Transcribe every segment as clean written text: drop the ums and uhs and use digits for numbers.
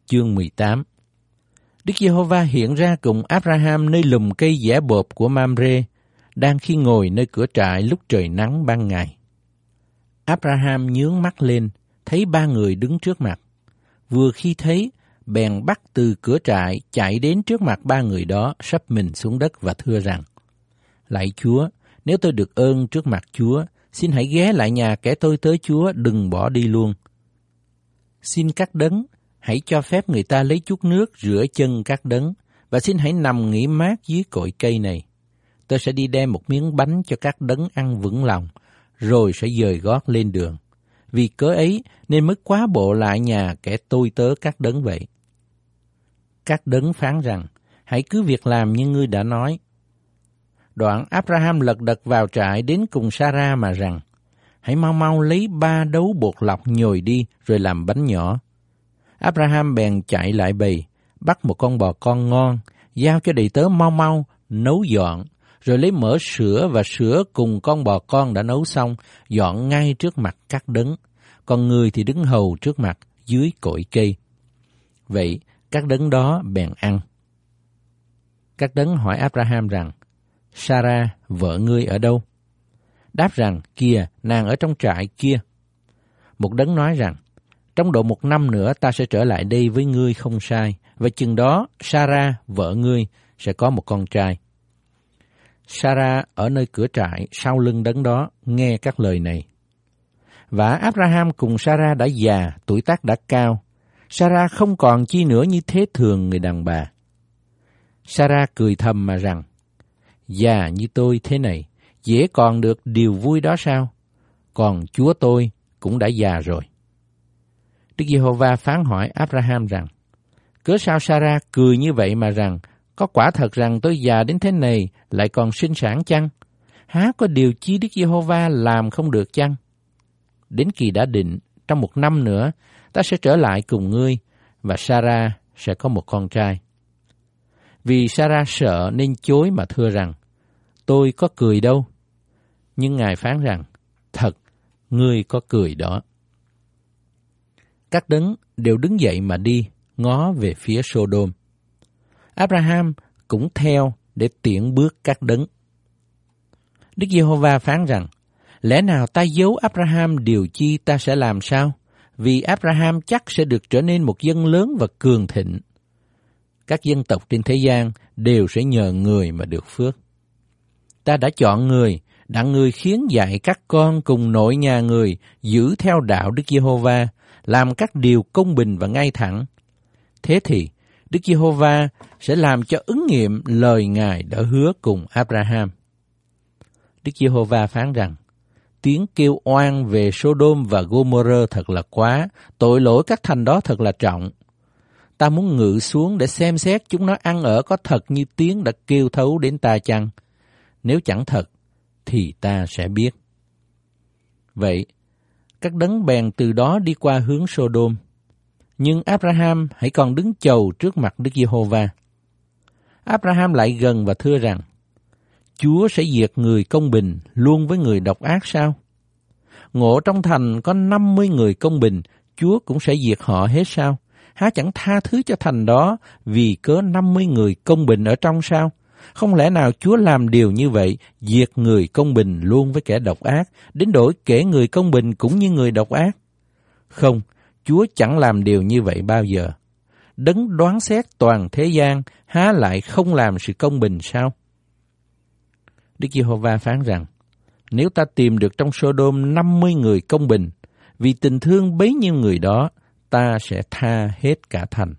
chương 18. Đức Giê-hô-va hiện ra cùng Abraham nơi lùm cây dẻ bộp của Mamre, đang khi ngồi nơi cửa trại lúc trời nắng ban ngày. Abraham nhướng mắt lên, thấy ba người đứng trước mặt. Vừa khi thấy, bèn bắt từ cửa trại chạy đến trước mặt ba người đó, sắp mình xuống đất và thưa rằng: Lạy Chúa, nếu tôi được ơn trước mặt Chúa, xin hãy ghé lại nhà kẻ tôi tớ Chúa, đừng bỏ đi luôn. Xin các đấng, hãy cho phép người ta lấy chút nước rửa chân các đấng, và xin hãy nằm nghỉ mát dưới cội cây này. Tôi sẽ đi đem một miếng bánh cho các đấng ăn vững lòng, rồi sẽ dời gót lên đường. Vì cớ ấy nên mới quá bộ lại nhà kẻ tôi tớ các đấng vậy. Các đấng phán rằng: Hãy cứ việc làm như ngươi đã nói. Đoạn Abraham lật đật vào trại đến cùng Sarah mà rằng: Hãy mau mau lấy 3 đấu bột lọc nhồi đi, rồi làm bánh nhỏ. Abraham bèn chạy lại bầy, bắt một con bò con ngon, giao cho đầy tớ mau mau nấu dọn, rồi lấy mỡ sữa và sữa cùng con bò con đã nấu xong, dọn ngay trước mặt các đấng, còn người thì đứng hầu trước mặt dưới cội cây. Vậy các đấng đó bèn ăn. Các đấng hỏi Abraham rằng: Sarah, vợ ngươi ở đâu? Đáp rằng: Kìa, nàng ở trong trại kia. Một đấng nói rằng: Trong độ 1 năm nữa ta sẽ trở lại đây với ngươi không sai, và chừng đó Sarah, vợ ngươi, sẽ có một con trai. Sarah ở nơi cửa trại sau lưng đấng đó nghe các lời này. Và Abraham cùng Sarah đã già, tuổi tác đã cao. Sarah không còn chi nữa như thế thường người đàn bà. Sarah cười thầm mà rằng: Già như tôi thế này, dễ còn được điều vui đó sao? Còn Chúa tôi cũng đã già rồi. Đức Giê-hô-va phán hỏi Abraham rằng: Cớ sao Sarah cười như vậy mà rằng: Có quả thật rằng tôi già đến thế này lại còn sinh sản chăng? Há có điều chi Đức Giê-hô-va làm không được chăng? Đến kỳ đã định, trong 1 năm nữa, ta sẽ trở lại cùng ngươi, và Sarah sẽ có một con trai. Vì Sarah sợ nên chối mà thưa rằng: Tôi có cười đâu. Nhưng Ngài phán rằng: Thật, ngươi có cười đó. Các đấng đều đứng dậy mà đi, ngó về phía Sodom. Abraham cũng theo để tiễn bước các đấng. Đức Giê-hô-va phán rằng: Lẽ nào ta giấu Abraham điều chi ta sẽ làm sao? Vì Abraham chắc sẽ được trở nên một dân lớn và cường thịnh. Các dân tộc trên thế gian đều sẽ nhờ người mà được phước. Ta đã chọn người, đặng người khiến dạy các con cùng nội nhà người giữ theo đạo Đức Giê-hô-va, làm các điều công bình và ngay thẳng. Thế thì Đức Giê-hô-va sẽ làm cho ứng nghiệm lời Ngài đã hứa cùng Abraham. Đức Giê-hô-va phán rằng: Tiếng kêu oan về Sodom và Gomorrah thật là quá, tội lỗi các thành đó thật là trọng. Ta muốn ngự xuống để xem xét chúng nó ăn ở có thật như tiếng đã kêu thấu đến ta chăng? Nếu chẳng thật, thì ta sẽ biết. Vậy, các đấng bèn từ đó đi qua hướng Sodom. Nhưng Abraham hãy còn đứng chầu trước mặt Đức Giê-hô-va. Abraham lại gần và thưa rằng: Chúa sẽ diệt người công bình luôn với người độc ác sao? Ngộ trong thành có 50 người công bình, Chúa cũng sẽ diệt họ hết sao? Há chẳng tha thứ cho thành đó vì cớ 50 người công bình ở trong sao? Không lẽ nào Chúa làm điều như vậy, diệt người công bình luôn với kẻ độc ác, đến đổi kể người công bình cũng như người độc ác? Không, Chúa chẳng làm điều như vậy bao giờ. Đấng đoán xét toàn thế gian, há lại không làm sự công bình sao? Đức Giê-hô-va phán rằng: Nếu ta tìm được trong Sodom 50 người công bình, vì tình thương bấy nhiêu người đó, ta sẽ tha hết cả thành.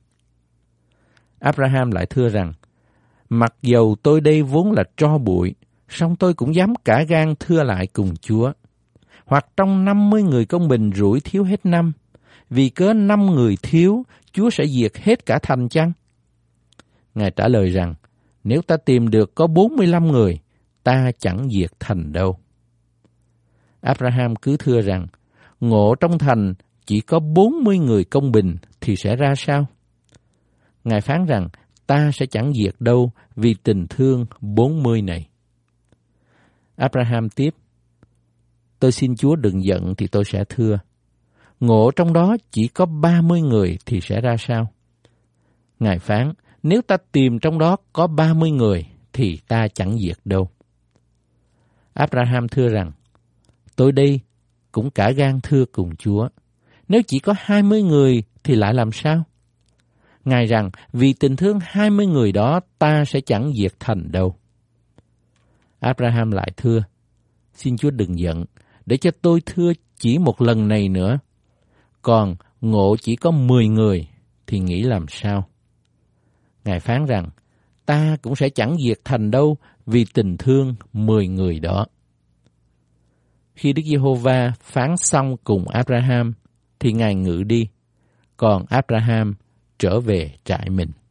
Abraham lại thưa rằng: Mặc dầu tôi đây vốn là tro bụi, song tôi cũng dám cả gan thưa lại cùng Chúa. Hoặc trong 50 người công bình rủi thiếu hết 5, vì cớ 5 người thiếu, Chúa sẽ diệt hết cả thành chăng? Ngài trả lời rằng: Nếu ta tìm được có 45 người, ta chẳng diệt thành đâu. Abraham cứ thưa rằng: Ngộ trong thành chỉ có 40 người công bình thì sẽ ra sao? Ngài phán rằng: Ta sẽ chẳng diệt đâu vì tình thương 40 này. Abraham tiếp: Tôi xin Chúa đừng giận thì tôi sẽ thưa. Ngộ trong đó chỉ có 30 người thì sẽ ra sao? Ngài phán, nếu ta tìm trong đó có 30 người, thì ta chẳng diệt đâu. Abraham thưa rằng, tôi đây cũng cả gan thưa cùng Chúa, nếu chỉ có 20 người thì lại làm sao? Ngài rằng, vì tình thương 20 người đó ta sẽ chẳng diệt thành đâu. Abraham lại thưa, xin Chúa đừng giận, để cho tôi thưa chỉ một lần này nữa. Còn ngộ chỉ có 10 người thì nghĩ làm sao? Ngài phán rằng, ta cũng sẽ chẳng diệt thành đâu vì tình thương 10 người đó. Khi Đức Giê-hô-va phán xong cùng Abraham, thì Ngài ngự đi, còn Abraham trở về trại mình.